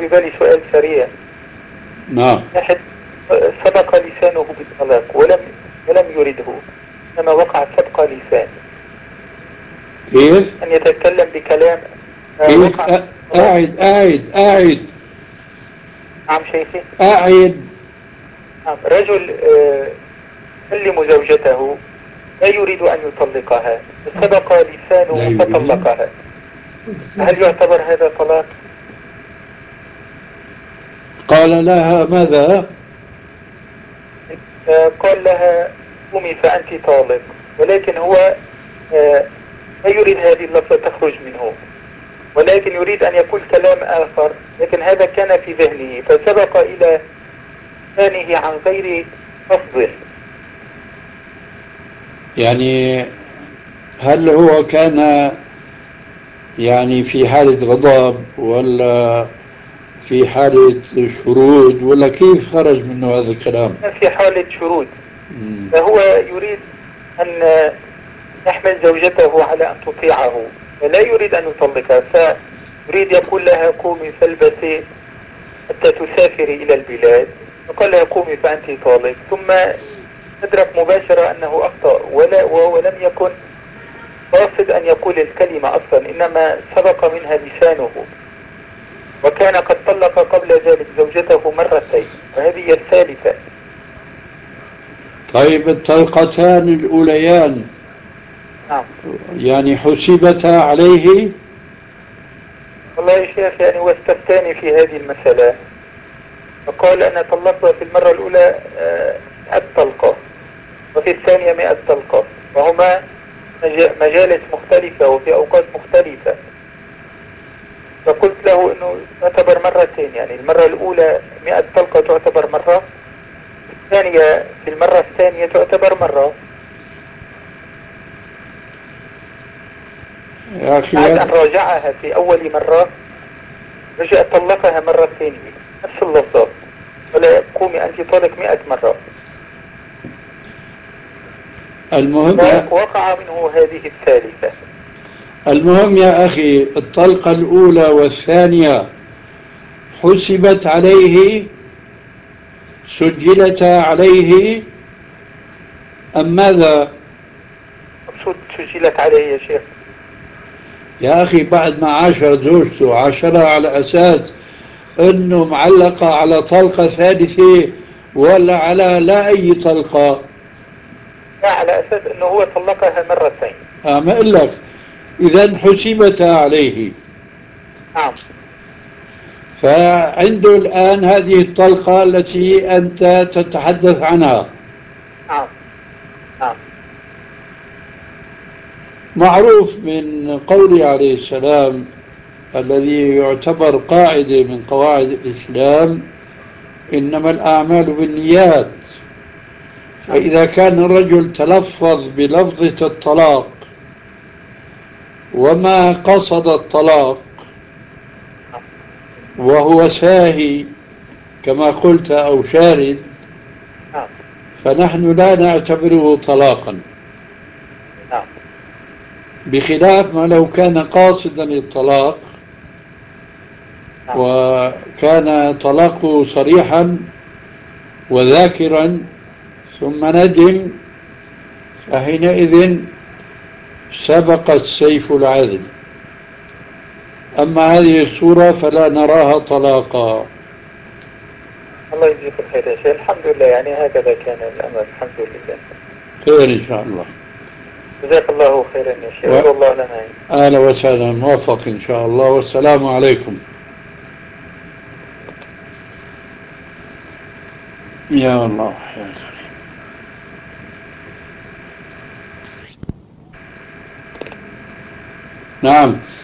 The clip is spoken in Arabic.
في بالي سؤال سريع. نعم. واحد سبق لسانه بالطلاق ولم يرده، إنما وقع سبق لسان كيف؟ أن يتكلم بكلام كيف؟ وقع الطلاق. أعد. نعم شيخي. أعد. نعم، رجل يكلم زوجته لا يريد أن يطلقها، سبق لا لسانه يريد. فطلقها، هل يعتبر هذا طلاق؟ قال لها ماذا؟ قال لها قومي فأنت طالق، ولكن هو لا يريد هذه اللفظة تخرج منه، ولكن يريد أن يقول كلام آخر، لكن هذا كان في ذهنه فسبق إلى ثانه عن غير قصده. يعني هل هو كان يعني في حالة غضب ولا في حالة شرود ولا كيف خرج منه هذا الكلام؟ في حالة شرود، مم. فهو يريد أن يحمل زوجته على أن تطيعه، فلا يريد أن يطلقها، فيريد يقول لها قومي فالبسي حتى تسافري إلى البلاد، فقال لها قومي فأنت طالق، ثم أدرك مباشرة أنه أخطأ وهو لم يكن قاصد أن يقول الكلمة أصلا، إنما سبق منها لسانه، وكان قد طلق قبل ذلك زوجته مرتين وهذه هي الثالثة. طيب الطلقتان الأوليان نعم. يعني حسبتا عليه؟ والله يا شيخ يعني واستفتاني في هذه المسألة، فقال أنا طلقتها في المرة الأولى 100 طلقة، وفي الثانية 100 طلقة، وهما مجالس مختلفة وفي أوقات مختلفة. فقلت له أنه تعتبر مرتين، يعني المرة الأولى 100 طلقة تعتبر مرة، الثانية في المرة الثانية تعتبر مرة، يا أخي بعد أن هذا راجعها في أول مرة رجع طلقها مرة ثانية نفس اللفظات، ولا قومي أنت طالق 100 مرة، المهم فوقع منه هذه الثالثة. المهم يا أخي الطلقة الأولى والثانية حسبت عليه، سجلتا عليه أم ماذا؟ مقصود سجلت عليه يا شيخ؟ يا أخي بعد ما عاشر زوجته عاشرها على أساس أنه معلقة على طلقة ثالثة ولا على لا أي طلقة؟ لا، على أساس أنه هو طلقها مرتين. ما أقول لك إذا حسبتا عليه، نعم. فعنده الآن هذه الطلقة التي أنت تتحدث عنها. نعم. نعم. معروف من قوله عليه السلام الذي يعتبر قاعدة من قواعد الإسلام: إنما الأعمال بالنيات. نعم. فإذا كان الرجل تلفظ بلفظة الطلاق وما قصد الطلاق نعم. وهو ساهي كما قلت أو شارد، نعم. فنحن لا نعتبره طلاقا، نعم. بخلاف ما لو كان قاصدا الطلاق نعم. وكان طلاقه صريحا وذاكرا ثم ندم، فحينئذ سبق السيف العذل. أما هذه الصورة فلا نراها طلاقا. الله يجزيك الخير يا شيخ، الحمد لله، يعني هكذا كان الأمر، الحمد لله. خير إن شاء الله. جزاك الله خيرا يا شيخ، أدعو الله لنا. وأهلا وسهلا، موفق إن شاء الله، والسلام عليكم. يا الله يا كريم. نعم.